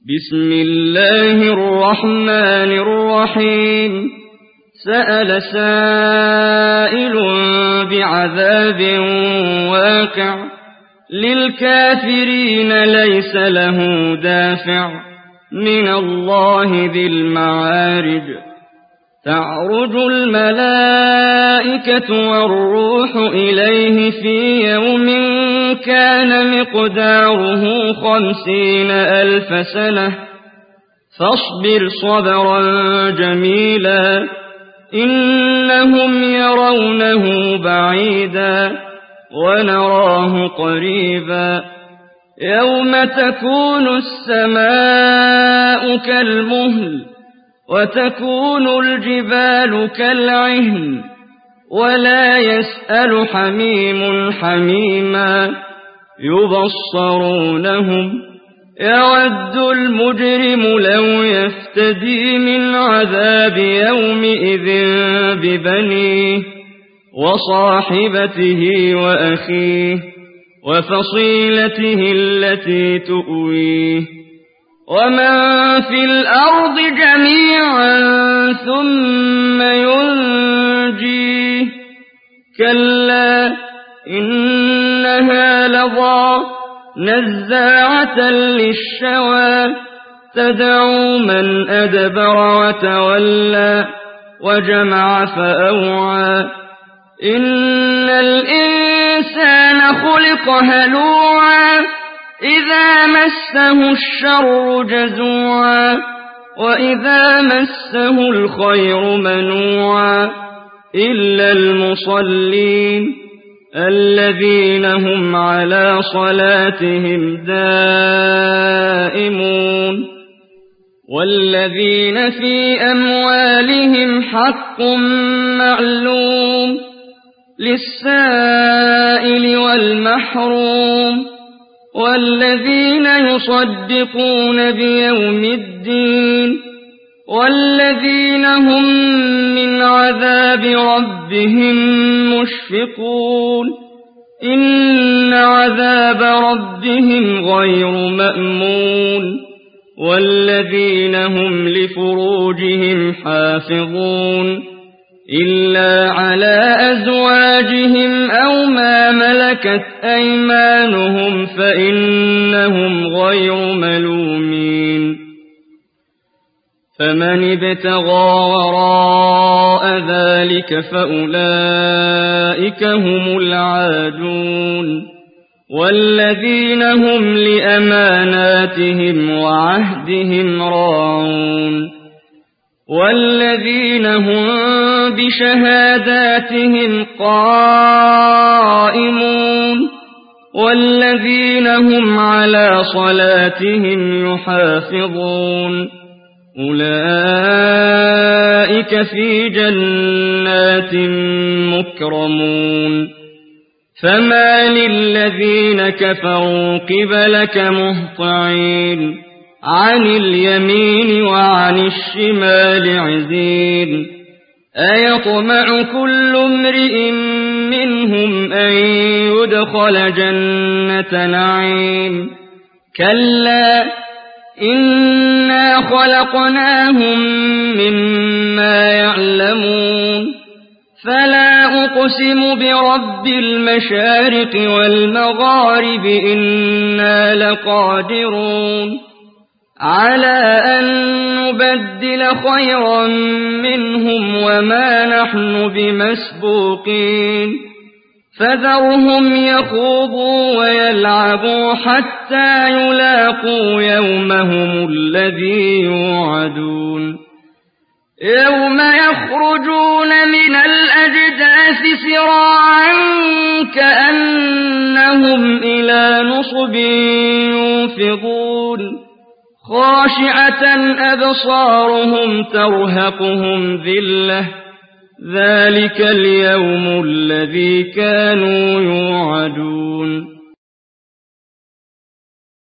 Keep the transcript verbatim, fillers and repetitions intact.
بسم الله الرحمن الرحيم سأل سائل بعذاب واقع للكافرين ليس له دافع من الله ذي المعارج تعرج الملائكة والروح إليه في يوم كان مقداره خمسين ألف سنة فاصبر صبرا جميلا إنهم يرونه بعيدا ونراه قريبا يوم تكون السماء كالمهل وتكون الجبال كالعهن ولا يسأل حميم حميما يبصرونهم يود المجرم لو يفتدي من عذاب يومئذ ببنيه وصاحبته وأخيه وفصيلته التي تؤويه ومن في الأرض جميعا ثم ينجيه كلا إنها لظى نزاعة للشوى تدعو من أدبر وتولى وجمع فأوعى إن الإنسان خلق هلوعا إذا مسه الشر جزوعا وإذا مسه الخير منوعا إلا المصلين الذين هم على صلاتهم دائمون والذين في أموالهم حق معلوم للسائل والمحروم والذين يصدقون بيوم الدين والذين هم من عذاب ربهم مشفقون إن عذاب ربهم غير مأمون والذين هم لفروجهم حافظون إلا على أزواجهم أو ما ملكت أيمانهم فإنهم غير ملومين فمن ابتغى وراء ذلك فأولئك هم العادون والذين هم لأماناتهم وعهدهم راعون والذين هم بشهاداتهم قائمون والذين هم على صلاتهم يحافظون أولئك في جنات مكرمون فما للذين كفروا قبلك مهطعين عن اليمين وعن الشمال عزين أيطمع كل امرئ منهم أن يدخل جنة نعيم كلا إنا خلقناهم مما يعلمون فلا أقسم برب المشارق والمغارب إنا لقادرون على أن نبدل خيرا منهم وما نحن بمسبوقين فذرهم يخوضوا ويلعبوا حتى يلاقوا يومهم الذي يوعدون يوم يخرجون من الأجداث سراعا كأنهم إلى نصب يوفضون خاشعة أبصارهم ترهقهم ذلة ذلك اليوم الذي كانوا يوعدون